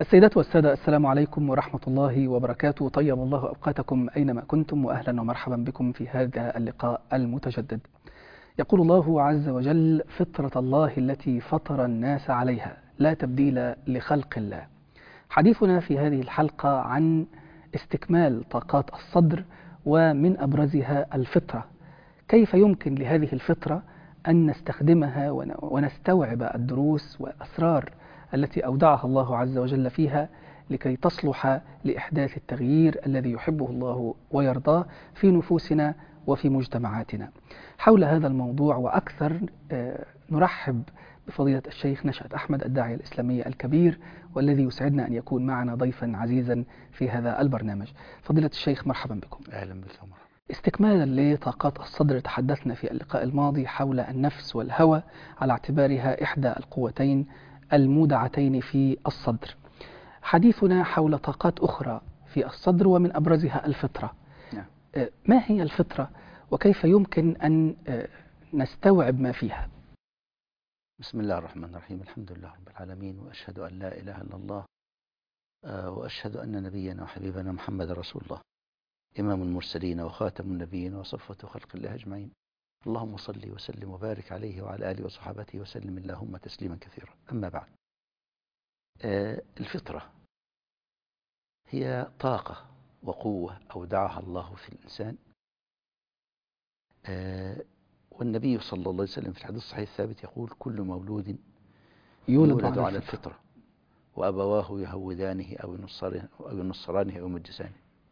السيدات والسادة، السلام عليكم ورحمة الله وبركاته. طيب الله أوقاتكم أينما كنتم، وأهلا ومرحبا بكم في هذا اللقاء المتجدد. يقول الله عز وجل: فطرة الله التي فطر الناس عليها لا تبديل لخلق الله. حديثنا في هذه الحلقة عن استكمال طاقات الصدر، ومن أبرزها الفطرة. كيف يمكن لهذه الفطرة أن نستخدمها ونستوعب الدروس والأسرار التي أودعها الله عز وجل فيها لكي تصلح لإحداث التغيير الذي يحبه الله ويرضاه في نفوسنا وفي مجتمعاتنا. حول هذا الموضوع وأكثر نرحب بفضيلة الشيخ نشأت أحمد، الداعية الإسلامي الكبير، والذي يسعدنا أن يكون معنا ضيفا عزيزا في هذا البرنامج. فضيلة الشيخ، مرحبا بكم. أهلا بك ومرحبا. استكمالا لطاقات الصدر، تحدثنا في اللقاء الماضي حول النفس والهوى على اعتبارها إحدى القوتين المودعتين في الصدر. حديثنا حول طاقات أخرى في الصدر ومن أبرزها الفطرة. نعم. ما هي الفطرة وكيف يمكن أن نستوعب ما فيها؟ بسم الله الرحمن الرحيم، الحمد لله رب العالمين، وأشهد أن لا إله إلا الله، وأشهد أن نبينا وحبيبنا محمد رسول الله، إمام المرسلين وخاتم النبيين وصفوة خلق الله أجمعين. اللهم صل وسلم وبارك عليه وعلى آله وصحابته وسلم اللهم تسليما كثيرا. أما بعد، الفطرة هي طاقة وقوة أودعها الله في الإنسان، والنبي صلى الله عليه وسلم في الحديث الصحيح الثابت يقول: كل مولود يولد على الفطرة وأبواه يهودانه أو ينصرانه أو يمجسانه.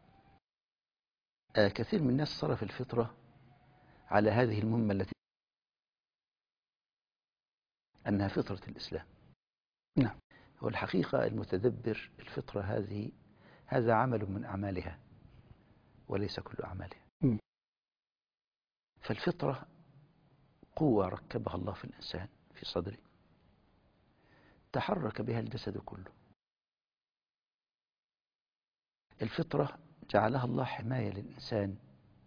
كثير من الناس صرف الفطرة على هذه المهمة التي أنها فطرة الإسلام. نعم. والحقيقة المتدبر الفطرة هذا عمل من أعمالها وليس كل أعمالها. فالفطرة قوة ركبها الله في الإنسان في صدره، تحرك بها الجسد كله. الفطرة جعلها الله حماية للإنسان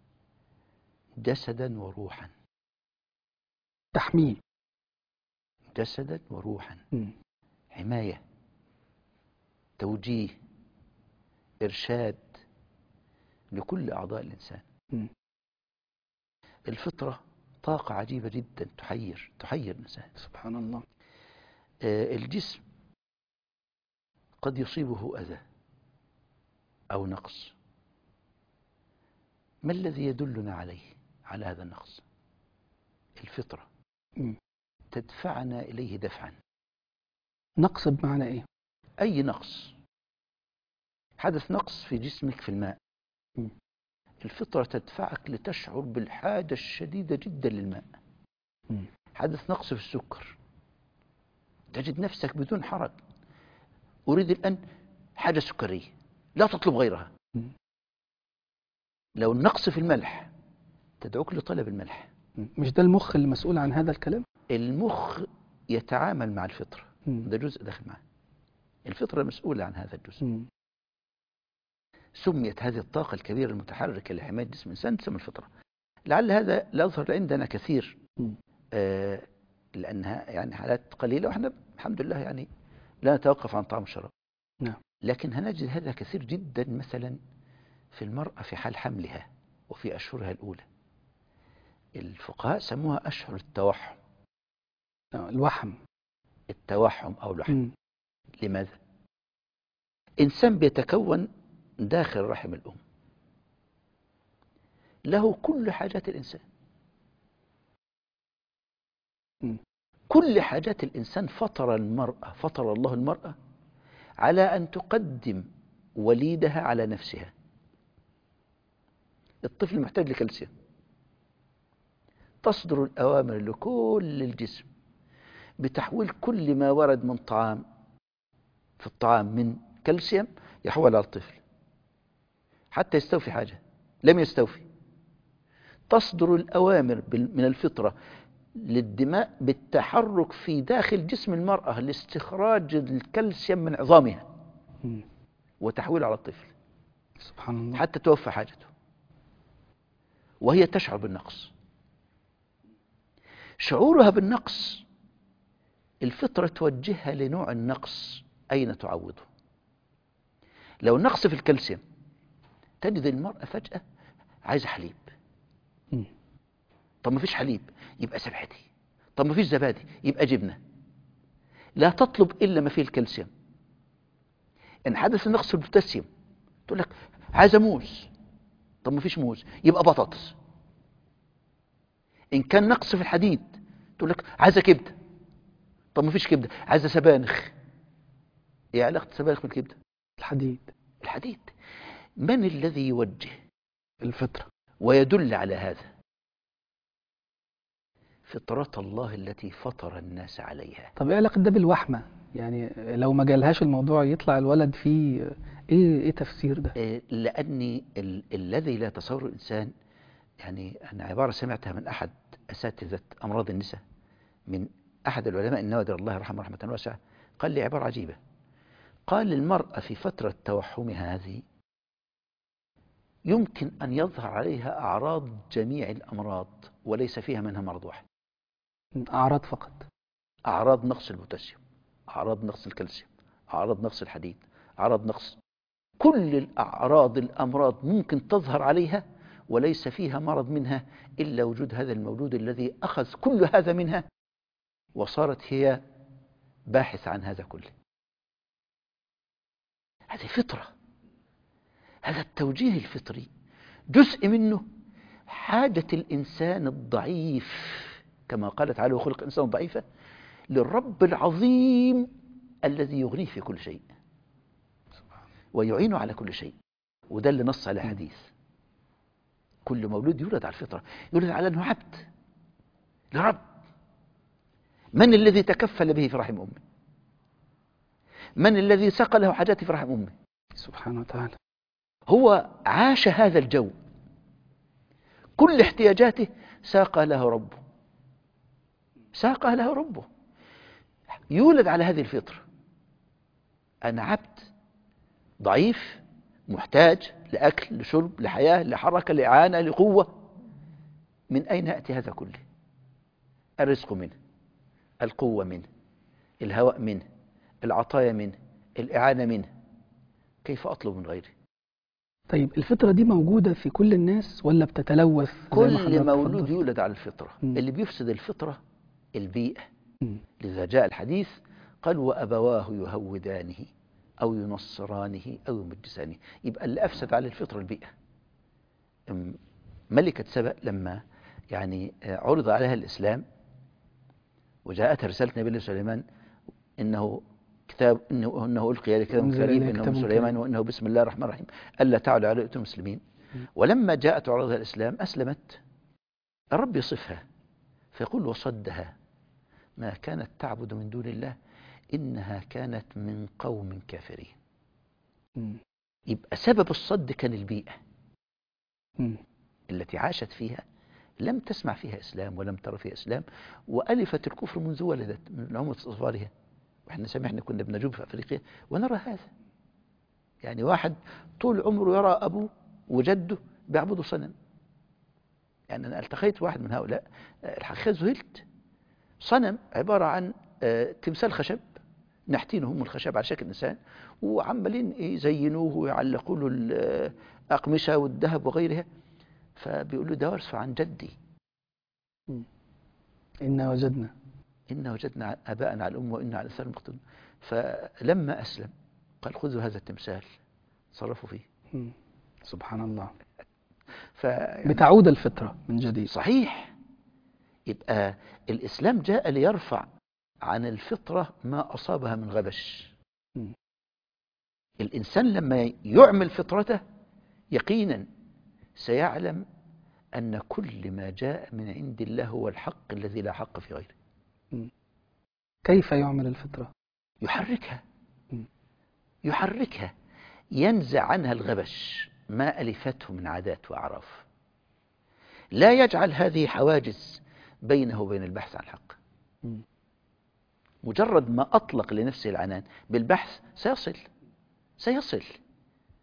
جسدا وروحا. تحميه جسدا وروحا. حماية، توجيه، إرشاد لكل أعضاء الإنسان. الفطرة طاقة عجيبة جدا تحير الإنسان. سبحان الله. الجسم قد يصيبه أذى أو نقص. ما الذي يدلنا على هذا النقص؟ الفطرة تدفعنا إليه دفعا. نقص بمعنى إيه؟ أي نقص حدث، نقص في جسمك في الماء، الفطرة تدفعك لتشعر بالحاجة الشديدة جدا للماء. حدث نقص في السكر، تجد نفسك بدون حرج أريد الآن حاجة سكرية، لا تطلب غيرها. لو النقص في الملح تدعوك لطلب الملح. مش ده المخ المسؤول عن هذا الكلام؟ المخ يتعامل مع الفطرة، ده جزء داخل معه. الفطرة مسؤولة عن هذا الجزء. سميت هذه الطاقة الكبيرة المتحركة لحماية جسم الإنسان تسمى الفطرة. لعل هذا لا يظهر عندنا كثير، لأنها يعني حالات قليلة، وإحنا الحمد لله يعني لا نتوقف عن طعام الشراب. نعم. لكن هنجد هذا كثير جدا مثلا في المرأة في حال حملها وفي أشهرها الأولى. الفقهاء سموها أشهر التوحم. التوحم أو الوحم. لماذا؟ إنسان بيتكون داخل رحم الأم، له كل حاجات الإنسان. كل حاجات الإنسان. فطر الله المرأة على أن تقدم وليدها على نفسها. الطفل محتاج لكالسيوم، تصدر الأوامر لكل الجسم بتحويل كل ما ورد من طعام في الطعام من كالسيوم يحول على الطفل حتى يستوفي حاجة لم يستوفي. تصدر الأوامر من الفطرة للدماء بالتحرك في داخل جسم المرأة لاستخراج الكالسيوم من عظامها وتحويله على الطفل. سبحان الله. حتى توفى حاجته وهي تشعر بالنقص. شعورها بالنقص الفطرة توجهها لنوع النقص أين تعوضه. لو نقص في الكالسيوم تجد المرأة فجأة عايزة حليب. طب ما فيش حليب يبقى زبادي، طب ما فيش زبادي يبقى جبنة. لا تطلب إلا ما فيه الكالسيوم. إن حدث نقص في البوتاسيوم تقول لك عايزة موز، طب ما فيش موز يبقى بطاطس. إن كان نقص في الحديد تقول لك عايزة كبدة، طب ما فيش كبدة عايزة سبانخ. إيه علاقة السبانخ بالكبدة؟ الحديد. من الذي يوجه؟ الفطرة. ويدل على هذا فطرة الله التي فطر الناس عليها. طب ايه علاقة ده بالوحمة؟ يعني لو ما جالهاش الموضوع يطلع الولد فيه ايه تفسير ده؟ لأني الذي لا يتصور الإنسان، يعني أنا عبارة سمعتها من أحد أساتذة أمراض النساء، من أحد العلماء النوادر الله يرحمه رحمة واسعة، قال لي عبارة عجيبة. قال المرأة في فترة توحمها هذه يمكن أن يظهر عليها أعراض جميع الأمراض وليس فيها منها مرض واحد. أعراض فقط. أعراض نقص البوتاسيوم، أعراض نقص الكالسيوم، أعراض نقص الحديد، أعراض نقص، كل الأعراض الأمراض ممكن تظهر عليها وليس فيها مرض منها إلا وجود هذا المولود الذي أخذ كل هذا منها وصارت هي باحث عن هذا كله. هذه فطرة. هذا التوجيه الفطري جزء منه حاجة الإنسان الضعيف، كما قال تعالى وخلق الإنسان ضعيفا، للرب العظيم الذي يغنيه في كل شيء ويعينه على كل شيء. وده اللي نص على حديث كل مولود يولد على الفطرة، يولد على أنه عبد لرب. من الذي تكفل به في رحم أمه؟ من الذي سقى له حاجاته في رحم أمه؟ سبحانه وتعالى. هو عاش هذا الجو، كل احتياجاته ساق له ربه، ساق له ربه. يولد على هذه الفطرة، أنا عبد ضعيف محتاج لأكل لشرب لحياة لحركة لإعانة لقوة. من أين يأتي هذا كله؟ الرزق منه، القوة منه، الهواء منه، العطايا منه، الإعانة منه. كيف أطلب من غيره؟ طيب الفطرة دي موجودة في كل الناس ولا بتتلوث؟ كل مولود يولد على الفطرة. اللي بيفسد الفطرة البيئة. لذا جاء الحديث قال وأبواه يهودانه أو ينصرانه أو يمجسانه. يبقى اللي أفسد على الفطرة البيئة. ملكة سبأ لما يعني عرض عليها الإسلام وجاءتها رسالة نبي الله سليمان إنه كتاب إنه ألقي كتاب كريم إنه من سليمان وإنه بسم الله الرحمن الرحيم ألا تعلوا على أيها المسلمين. ولما جاءت عرضها الإسلام أسلمت. الرب يصفها فيقول وصدها ما كانت تعبد من دون الله إنها كانت من قوم كافرين. يبقى سبب الصد كان البيئة التي عاشت فيها، لم تسمع فيها إسلام ولم ترى فيها إسلام، وألفت الكفر منذ ولدت من عمر أطفالها. وإحنا سمعنا كنا بنجوب في أفريقيا ونرى هذا. يعني واحد طول عمره يرى أبوه وجده بيعبدوا صنم. يعني أنا التقيت واحد من هؤلاء الحقيقة ذهلت. صنم عبارة عن تمثال خشب نحتينه هم الخشب على شكل إنسان وعمالين يزينوه ويعلقوا له الأقمشة والذهب وغيرها. فبيقولوا ده ورث عن جدي. إنا وجدنا آباءنا على الأم وإنا على أثار مقتدون. فلما أسلم قال خذوا هذا التمثال صرفوا فيه. سبحان الله. بتعود الفطرة من جديد. صحيح. يبقى الإسلام جاء ليرفع عن الفطرة ما أصابها من غبش. الإنسان لما يعمل فطرته يقينا سيعلم أن كل ما جاء من عند الله هو الحق الذي لا حق في غيره. كيف يعمل الفطرة؟ يحركها ينزع عنها الغبش ما ألفته من عادات وأعراف. لا يجعل هذه حواجز بينه وبين البحث عن الحق. مجرد ما أطلق لنفسه العنان بالبحث سيصل.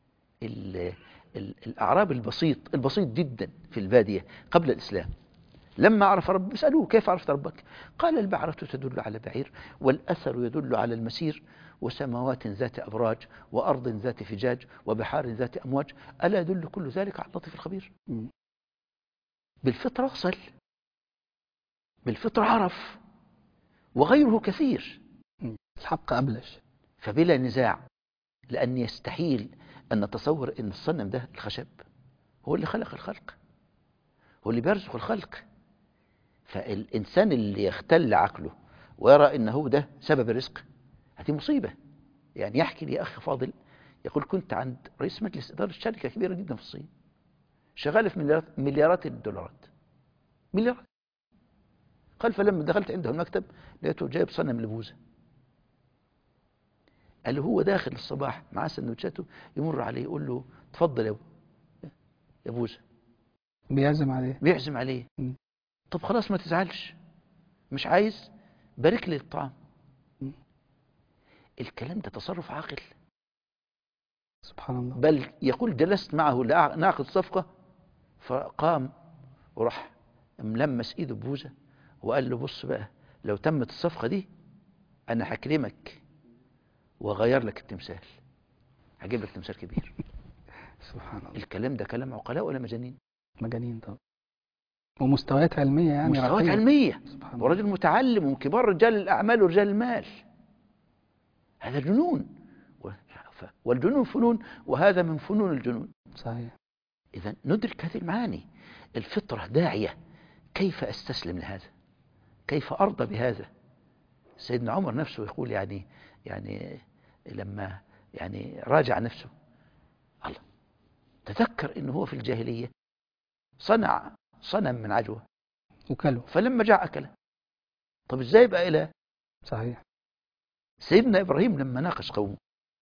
الأعراب البسيط جدا في البادية قبل الإسلام لما عرف رب سألوه كيف عرفت ربك؟ قال البعرة تدل على بعير، والأثر يدل على المسير، وسماوات ذات أبراج، وأرض ذات فجاج، وبحار ذات أمواج، ألا يدل كل ذلك على اللطيف الخبير؟ بالفطرة وصل، بالفطرة عرف، وغيره كثير. الحق أبلج. فبلا نزاع، لأن يستحيل أن نتصور أن الصنم ده الخشب هو اللي خلق الخلق، هو اللي بيرزق الخلق. فالإنسان اللي يختل عقله ويرى أنه ده سبب الرزق، هذه مصيبة. يعني يحكي لي أخ فاضل يقول كنت عند رئيس مجلس إدارة شركة كبيرة جدا في الصين، شغالة في مليارات الدولارات، مليارات. قال فلما دخلت عنده المكتب لقيته جايب صنم لبوزة. قال له هو داخل الصباح مع سندوتشاته يمر عليه يقول له تفضل يا بوزة، بيعزم عليه. طب خلاص ما تزعلش، مش عايز، بارك لي الطعام. الكلام ده تصرف عاقل. سبحان الله. بل يقول جلست معه ناقد صفقة، فقام وراح ملمس ايده ببوزة وقال له بص بقى، لو تمت الصفقة دي انا هكرمك وغير لك التمثال، هجيب لك تمثال كبير. سبحان الله. الكلام ده كلام عقلاء ولا مجانين؟ مجانين طبعا، ومستويات علمية يعني مستويات راقية. علمية، ورجل متعلم ومن كبار رجال الأعمال ورجال المال. هذا جنون، والجنون فنون، وهذا من فنون الجنون. صحيح. إذا ندرك هذه المعاني. الفطرة داعية، كيف أستسلم لهذا؟ كيف أرضى بهذا؟ سيدنا عمر نفسه يقول يعني لما يعني راجع نفسه، الله تذكر إنه هو في الجاهلية صنع صنم من عجوة وكله، فلما جاء أكله. طب إزاي بقى إله؟ صحيح. سيدنا إبراهيم لما ناقش قومه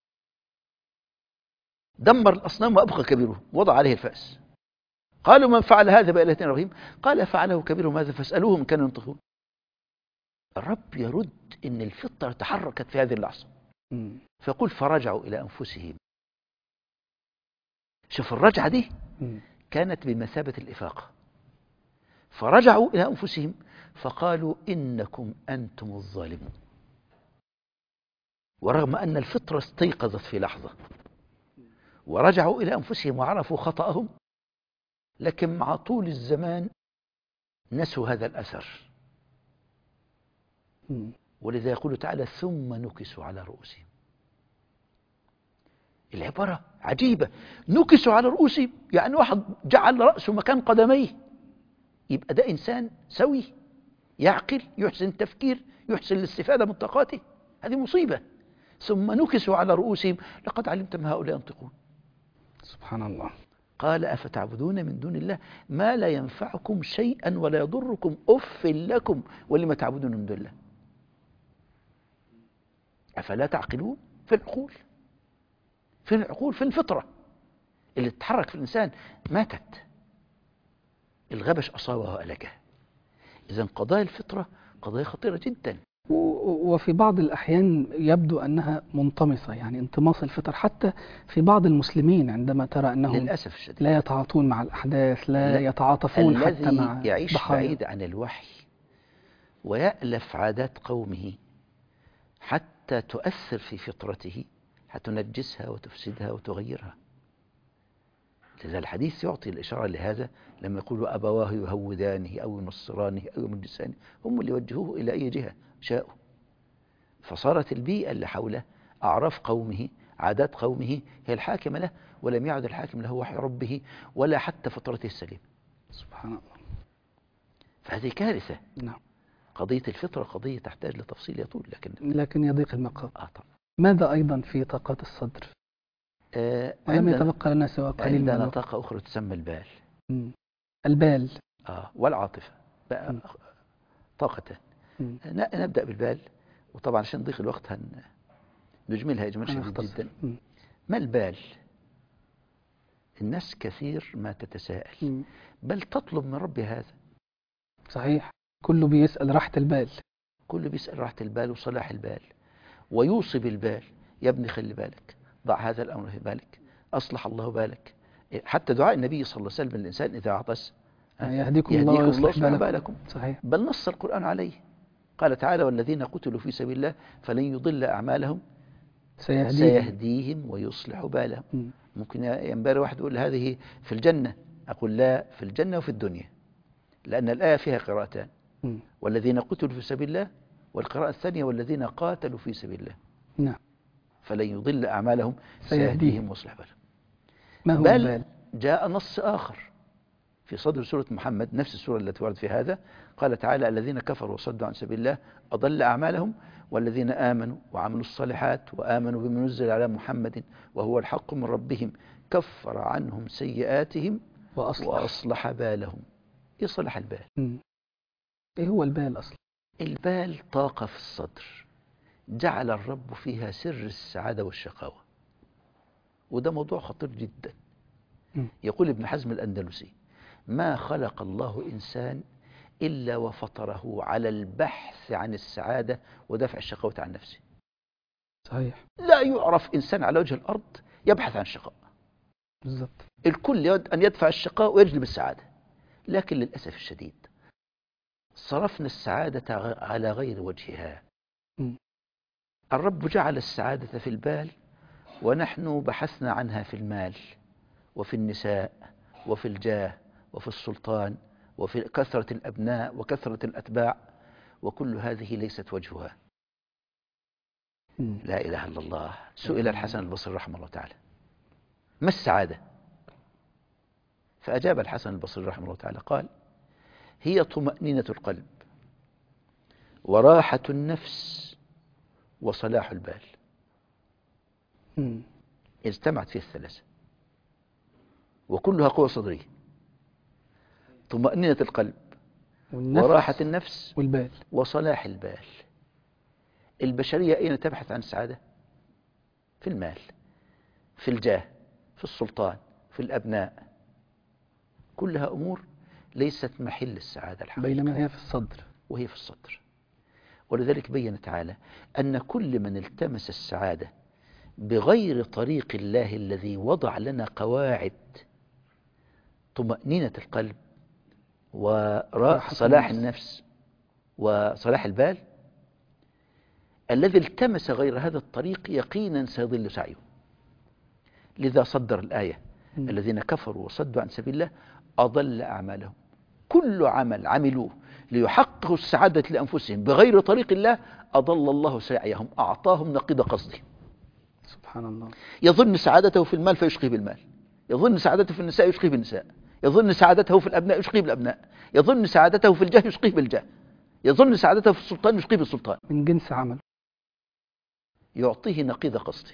دمر الأصنام وأبقى كبيره، وضع عليه الفأس. قالوا من فعل هذا بآلهتنا إبراهيم؟ قال فعله كبيرهم هذا فاسألوهم إن كانوا ينطقون. الرب يرد إن الفطرة تحركت في هذه اللحظة، فيقول فرجعوا إلى أنفسهم. شوف الرجعة دي كانت بمثابة الإفاقة. فرجعوا إلى أنفسهم فقالوا إنكم أنتم الظالمون. ورغم أن الفطرة استيقظت في لحظة ورجعوا إلى أنفسهم وعرفوا خطأهم، لكن مع طول الزمان نسوا هذا الأثر. ولذا يقول تعالى ثم نكسوا على رؤوسهم. العبارة عجيبة، نكسوا على رؤوسهم، يعني واحد جعل رأسه مكان قدميه. يبقى ده إنسان سوي يعقل، يحسن التفكير، يحسن الاستفادة من طاقاته. هذه مصيبة. ثم نكسوا على رؤوسهم لقد علمت ما هؤلاء ينطقون. سبحان الله. قال أفتعبدون من دون الله ما لا ينفعكم شيئا ولا يضركم أف لكم ولما تعبدون من دون الله أفلا تعقلون؟ في العقول، في العقول، في الفطرة اللي تتحرك في الإنسان ماتت. الغبش أصابه وألكه. إذن قضايا الفطرة قضايا خطيرة جدا. وفي بعض الأحيان يبدو أنها منطمسة، يعني انطماس الفطر حتى في بعض المسلمين عندما ترى أنهم للأسف الشديد لا يتعاطون مع الأحداث، لا يتعاطفون حتى مع الذي يعيش ضحايا. بعيد عن الوحي ويألف عادات قومه حتى تؤثر في فطرته، هتنجسها وتفسدها وتغيرها. لذا الحديث يعطي الإشارة لهذا لما يقولوا أبواه يهودانه أو ينصرانه أو يمجسانه، هم اللي يوجهوه إلى أي جهة شاءوا. فصارت البيئة اللي حوله، أعراف قومه، عادات قومه هي الحاكمة له، ولم يعد الحاكم له وحي ربه ولا حتى فطرته السليمة. سبحان الله. فهذه كارثة. نعم. قضية الفطرة قضية تحتاج لتفصيل يطول، لكن يضيق المقام. طبعا. ماذا أيضا في طاقات الصدر؟ ولم يتبقى لنا سوى قليل من عندنا طاقة أخرى تسمى البال. البال. والعاطفة بقى طاقة. نبدأ بالبال، وطبعا عشان نضيق الوقت نجملها إجمال شديد جدا. ما البال؟ الناس كثير ما تتساءل بل تطلب من رب هذا. صحيح، كله بيسأل راحة البال، كله بيسأل راحة البال وصلاح البال، ويوصي بالبال. يا ابني خلي بالك، ضع هذا الأمر في بالك، أصلح الله بالك. حتى دعاء النبي صلى الله عليه وسلم الإنسان إذا عطس يهديكم الله ويصلح بالكم. صحيح. بل نص القرآن عليه، قال تعالى: والذين قتلوا في سبيل الله فلن يضل أعمالهم سيهديهم ويصلح بالهم. ممكن ينبغي واحد يقول هذه في الجنة، أقول لا، في الجنة وفي الدنيا، لأن الآية فيها قراءتان: والذين قتلوا في سبيل الله، والقراءة الثانية والذين قاتلوا في سبيل الله. نعم. فلن يضل أعمالهم سيهديهم ويصلح بالهم. ما هو بل البال؟ جاء نص آخر في صدر سورة محمد، نفس السورة التي ورد في هذا، قال تعالى: الذين كفروا وصدوا عن سبيل الله أضل أعمالهم، والذين آمنوا وعملوا الصالحات وآمنوا بما نزل على محمد وهو الحق من ربهم كفر عنهم سيئاتهم وأصلح بالهم. إيه صلح البال؟ إيه هو البال أصلا؟ البال طاقة في الصدر جعل الرب فيها سر السعادة والشقاوة، وده موضوع خطير جدا. يقول ابن حزم الأندلسي: ما خلق الله إنسان إلا وفطره على البحث عن السعادة ودفع الشقاوة عن نفسه. صحيح. لا يعرف إنسان على وجه الأرض يبحث عن الشقاء. بالضبط. الكل يود أن يدفع الشقاء ويجلب السعادة، لكن للأسف الشديد صرفنا السعادة على غير وجهها. الرب جعل السعادة في البال، ونحن بحثنا عنها في المال وفي النساء وفي الجاه وفي السلطان وفي كثرة الأبناء وكثرة الأتباع، وكل هذه ليست وجهها. لا إله إلا الله. سئل الحسن البصري رحمه الله تعالى: ما السعادة؟ فأجاب الحسن البصري رحمه الله تعالى قال: هي طمأنينة القلب وراحة النفس وصلاح البال. اجتمعت فيه الثلاثة وكلها قوة صدرية: طمأنينة القلب وراحة النفس والبال وصلاح البال. البشرية أين تبحث عن السعادة؟ في المال، في الجاه، في السلطان، في الأبناء. كلها أمور ليست محل السعادة الحقيقية، بينما هي في الصدر. وهي في الصدر. ولذلك بين تعالى أن كل من التمس السعادة بغير طريق الله الذي وضع لنا قواعد طمأنينة القلب وصلاح النفس وصلاح البال، الذي التمس غير هذا الطريق يقينا سيضل سعيه. لذا صدر الآية: الذين كفروا وصدوا عن سبيل الله أضل أعمالهم. كل عمل عملوه ليحققوا السعادة لأنفسهم بغير طريق الله أضل الله سعيهم، أعطاهم نقيض قصده. سبحان الله. يظن سعادته في المال فيشقي بالمال، يظن سعادته في النساء يشقي بالنساء، يظن سعادته في الأبناء يشقي بالأبناء، يظن سعادته في الجاه يشقيه بالجاه، يظن سعادته في السلطان يشقيه بالسلطان. من جنس عمل يعطيه نقيض قصده.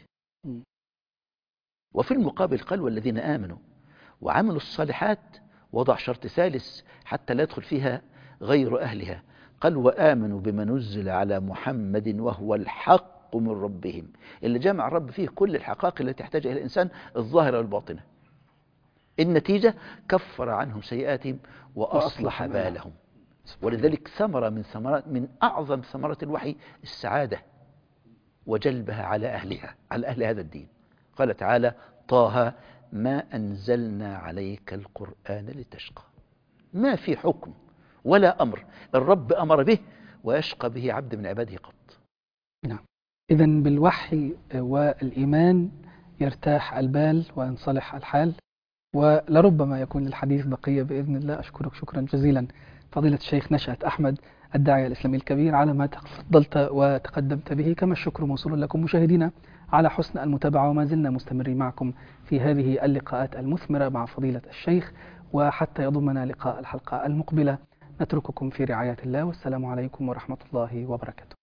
وفي المقابل قال: والذين آمنوا وعملوا الصالحات، وضع شرط ثالث حتى لا يدخل فيها غير أهلها، قال: وآمنوا بما نزل على محمد وهو الحق من ربهم. اللي جمع الرب فيه كل الحقائق التي يحتاج إلى الإنسان الظاهرة والباطنة. النتيجة: كفر عنهم سيئاتهم وأصلح بالهم. ولذلك ثمرة من أعظم ثمرات الوحي السعادة وجلبها على أهلها، على أهل هذا الدين. قال تعالى: طه ما أنزلنا عليك القرآن لتشقى. ما في حكم ولا أمر الرب أمر به ويشقى به عبد من عباده قط. نعم. إذن بالوحي والإيمان يرتاح البال وينصلح الحال، ولربما يكون الحديث بقية بإذن الله. أشكرك شكرا جزيلا فضيلة الشيخ نشأت أحمد الداعية الإسلامي الكبير على ما تفضلت وتقدمت به، كما الشكر موصول لكم مشاهدينا على حسن المتابعة، وما زلنا مستمرين معكم في هذه اللقاءات المثمرة مع فضيلة الشيخ. وحتى يضمنا لقاء الحلقة المقبلة نترككم في رعاية الله، والسلام عليكم ورحمة الله وبركاته.